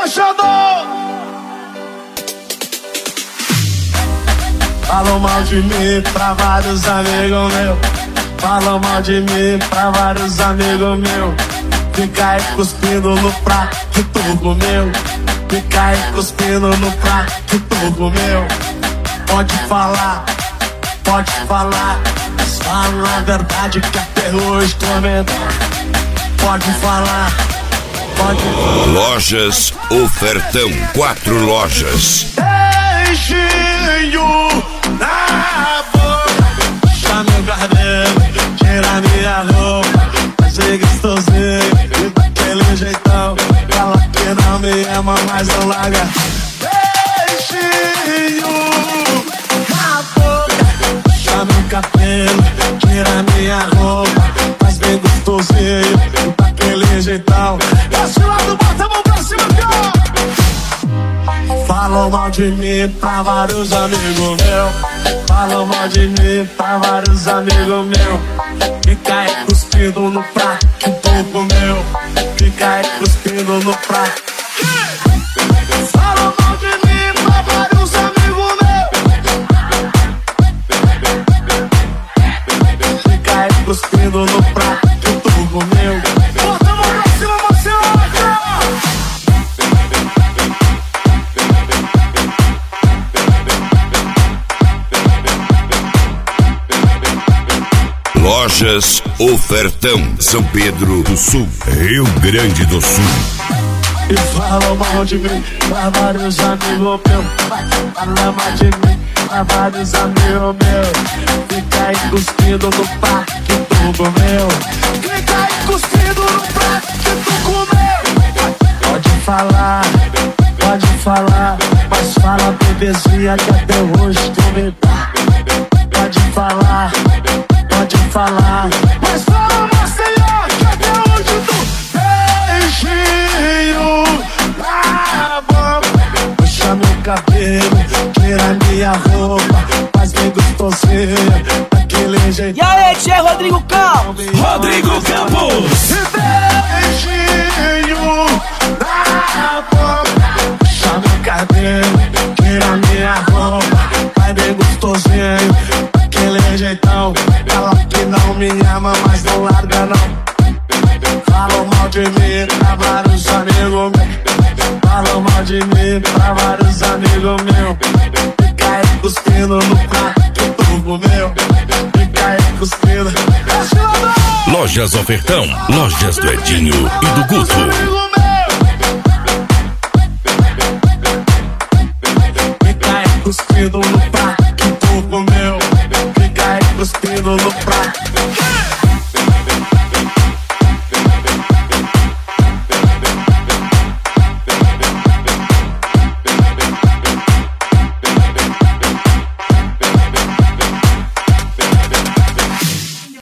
debochador. Falam mal de mim pra vários amigos meus. Falam mal de mim pra vários amigos meus. Fica aí cuspindo no prato que tu comeu. Fica aí cuspindo no prato que tu comeu. Pode falar, mas fala a verdade que até hoje tô medo. Pode falar, pode falar. Lojas Ofertão, 4 lojas. Beijinho na boca, puxa meu cabelo, tira minha roupa, faz gostosinho, daquele jeitão. Fala que não me ama, mas não larga. Beijinho na boca, puxa meu cabelo, tira minha roupa, faz bem gostosinho, daquele jeitão. Desce lá do bota a mão pra cima, cara. Falam mal de mim pra vários amigos meus. Falam mal de mim pra vários amigos meus. Fica aí cuspindo no prato que tu comeu. Fica aí cuspindo no prato. Falam mal de mim pra vários amigos meus. Fica aí cuspindo no prato que tu comeu. Bota a mão pra cima, você olha. Lojas Ofertão, São Pedro do Sul, Rio Grande do Sul. E falam mal de mim pra vários amigos meus. Falam mal de mim pra vários amigos meus. Fica aí cuspindo no prato que tu comeu. Fica aí cuspindo no prato que tu comeu. Pode falar, mas fala bebezinha que até hoje tu me dá. Pode falar, mas fala Maceió que até hoje tu. Beijinho na boca, puxa meu cabelo, tira minha roupa, faz bem gostosinho, daquele jeito. E aí, tchê, Rodrigo Campos. Rodrigo Campos. Beijinho na boca, puxa meu cabelo, tira minha roupa, faz bem gostosinho, daquele jeitão. Fala que não me ama, mas não larga não. Falam mal de mim pra vários amigos meus. Falam mal de mim pra vários amigos meus. Fica aí cuspindo no prato que tu comeu. Fica aí cuspindo. Lojas Ofertão, lojas do Edinho e do Guto. Fica aí cuspindo no prato